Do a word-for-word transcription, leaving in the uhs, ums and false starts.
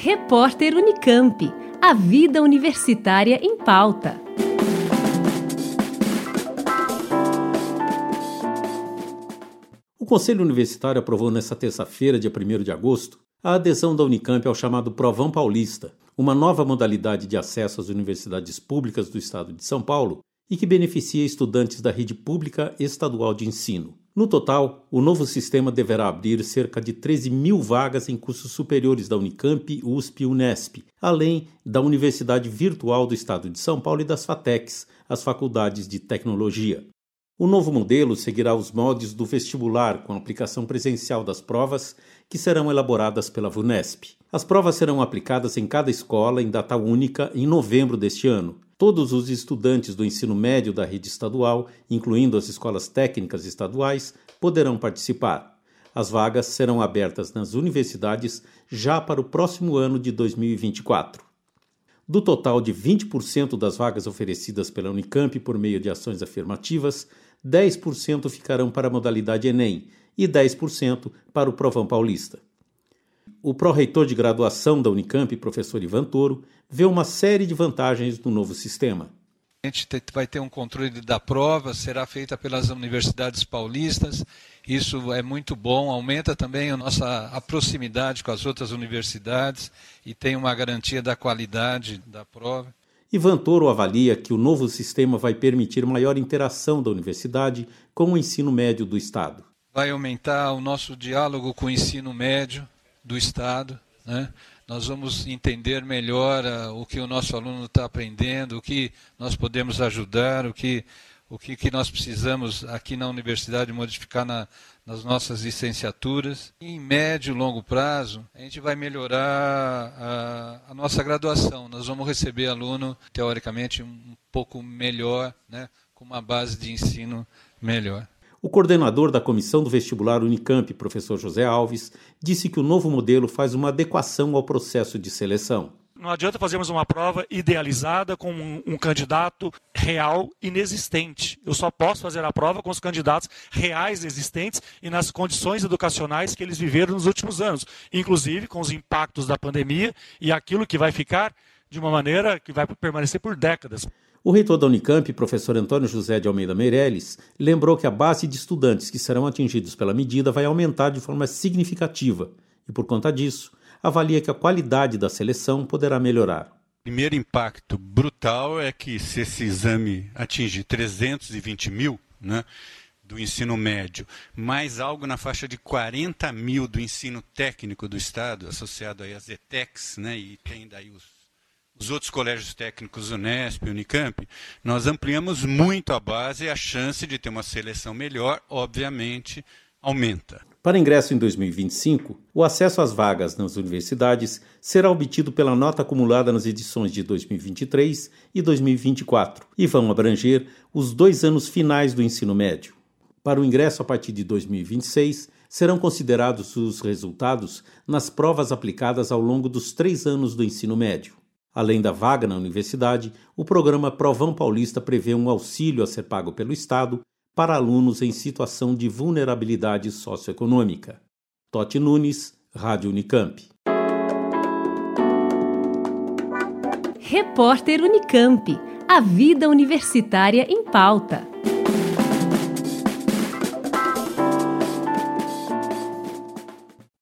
Repórter Unicamp. A vida universitária em pauta. O Conselho Universitário aprovou nesta terça-feira, dia primeiro de agosto, a adesão da Unicamp ao chamado Provão Paulista, uma nova modalidade de acesso às universidades públicas do estado de São Paulo e que beneficia estudantes da rede pública estadual de ensino. No total, o novo sistema deverá abrir cerca de treze mil vagas em cursos superiores da Unicamp, U S P e Unesp, além da Universidade Virtual do Estado de São Paulo e das FATECs, as faculdades de tecnologia. O novo modelo seguirá os moldes do vestibular, com a aplicação presencial das provas, que serão elaboradas pela VUNESP. As provas serão aplicadas em cada escola em data única em novembro deste ano. Todos os estudantes do ensino médio da rede estadual, incluindo as escolas técnicas estaduais, poderão participar. As vagas serão abertas nas universidades já para o próximo ano de dois mil e vinte e quatro. Do total de vinte por cento das vagas oferecidas pela Unicamp por meio de ações afirmativas, dez por cento ficarão para a modalidade Enem e dez por cento para o Provão Paulista. O pró-reitor de graduação da Unicamp, professor Ivan Toro, vê uma série de vantagens no novo sistema. A gente vai ter um controle da prova, será feita pelas universidades paulistas, isso é muito bom, aumenta também a nossa a proximidade com as outras universidades e tem uma garantia da qualidade da prova. Ivan Toro avalia que o novo sistema vai permitir maior interação da universidade com o ensino médio do Estado. Vai aumentar o nosso diálogo com o ensino médio do Estado, né? Nós vamos entender melhor uh, o que o nosso aluno está aprendendo, o que nós podemos ajudar, o que, o que, que nós precisamos aqui na universidade modificar na, nas nossas licenciaturas. E em médio e longo prazo, a gente vai melhorar a, a nossa graduação. Nós vamos receber aluno, teoricamente, um pouco melhor, né, com uma base de ensino melhor. O coordenador da comissão do vestibular Unicamp, professor José Alves, disse que o novo modelo faz uma adequação ao processo de seleção. Não adianta fazermos uma prova idealizada com um, um candidato real inexistente. Eu só posso fazer a prova com os candidatos reais existentes e nas condições educacionais que eles viveram nos últimos anos, inclusive com os impactos da pandemia e aquilo que vai ficar de uma maneira que vai permanecer por décadas. O reitor da Unicamp, professor Antônio José de Almeida Meirelles, lembrou que a base de estudantes que serão atingidos pela medida vai aumentar de forma significativa e, por conta disso, avalia que a qualidade da seleção poderá melhorar. O primeiro impacto brutal é que, se esse exame atingir trezentos e vinte mil, né, do ensino médio, mais algo na faixa de quarenta mil do ensino técnico do Estado, associado aí às E T E Cs, né, e tem daí os Os outros colégios técnicos, Unesp e Unicamp, nós ampliamos muito a base e a chance de ter uma seleção melhor, obviamente, aumenta. Para ingresso em dois mil e vinte e cinco, o acesso às vagas nas universidades será obtido pela nota acumulada nas edições de dois mil e vinte e três e dois mil e vinte e quatro e vão abranger os dois anos finais do ensino médio. Para o ingresso a partir de dois mil e vinte e seis, serão considerados os resultados nas provas aplicadas ao longo dos três anos do ensino médio. Além da vaga na universidade, o programa Provão Paulista prevê um auxílio a ser pago pelo Estado para alunos em situação de vulnerabilidade socioeconômica. Totti Nunes, Rádio Unicamp. Repórter Unicamp. A vida universitária em pauta.